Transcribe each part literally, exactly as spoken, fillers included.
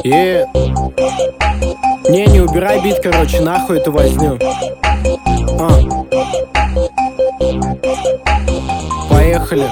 И... Не, не убирай бит, короче, нахуй эту возню. А. Поехали.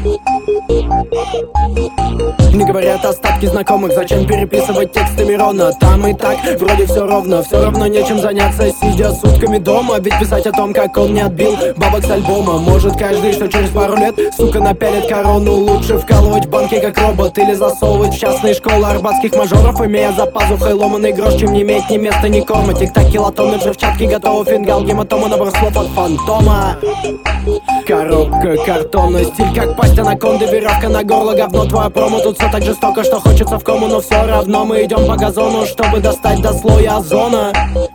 Мне говорят остатки знакомых, зачем переписывать тексты Мирона? Там и так вроде все ровно, все равно нечем заняться, сидя сутками дома. Ведь писать о том, как он не отбил бабок с альбома может каждый, что через пару лет, сука, напялит корону. Лучше вкалывать в банке как робот или засовывать в частные школы арбатских мажоров, имея за пазухой ломаный грош, чем не иметь ни места, ни корма. Тик-так, килотонны взрывчатки, готовы фингал, гематома, набор слов от фантома. Коробка картонная, стиль как пасть анаконды, веревка на горло, говно твое промо. Тут все так жестоко, что хочется в кому, но все равно мы идем по газону, чтобы достать до слоя озона.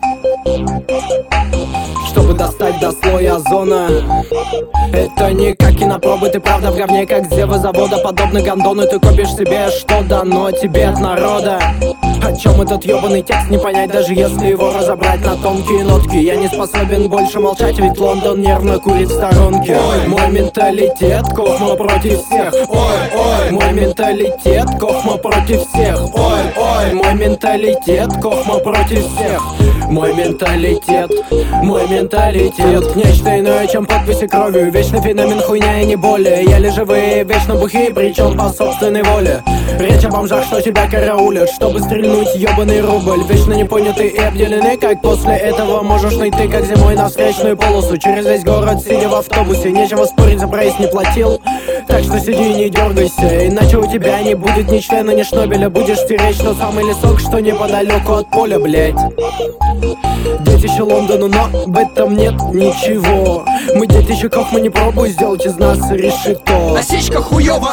Чтобы достать до слоя озона. Это не как кинопробы, ты правда в говне, как зевы завода. Подобно гондону ты копишь себе, что дано тебе от народа. О чем этот ебаный текст не понять, даже если его разобрать на тонкие нотки. Я не способен больше молчать, ведь Лондон нервно курит в сторонке. Ой, мой менталитет, Кохма против всех. Ой, ой, мой менталитет, Кохма против всех. Ой, ой, мой менталитет, Кохма против всех. Мой менталитет, мой менталитет. Нечто иное, чем подписи кровью. Вечный феномен хуйня и не более. Еле живые, вечно бухие, причем по собственной воле. Речь о бомжах, что тебя караулят, чтобы стрельнуть ебаный рубль. Вечно непонятый и обделены, как после этого можешь найти, как зимой на встречную полосу. Через весь город, сидя в автобусе. Нечего спорить, за проезд не платил, так что сиди и не дергайся. Иначе у тебя не будет ни члена, ни шнобеля. Будешь стеречь тот самый лесок, что неподалеку от поля, блять. Детище Лондона, но в этом нет ничего. Мы детище Кохма, не пробуй сделать из нас решето. Осечка хуёва.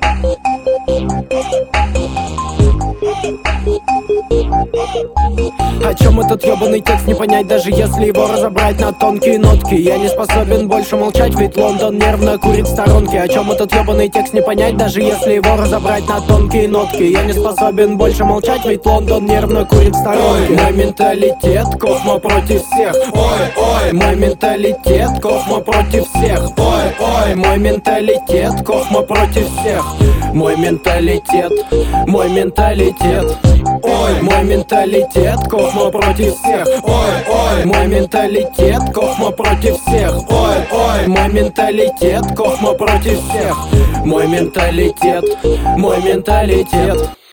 О чем этот ебаный текст не понять, даже если его разобрать на тонкие нотки. Я не способен больше молчать, ведь Лондон нервно курит в сторонке. О чем этот ебаный текст не понять, даже если его разобрать на тонкие нотки. Я не способен больше молчать, ведь Лондон нервно курит в сторонке. Мой менталитет, Кохма против всех. Ой, ой, мой менталитет, Кохма против всех. Ой, ой, мой менталитет, Кохма против всех. Мой менталитет, мой менталитет. Ой, мой менталитет, Кохма против всех. Ой, ой, мой менталитет, Кохма против всех. Ой, ой, мой менталитет, Кохма против всех. Мой менталитет, мой менталитет.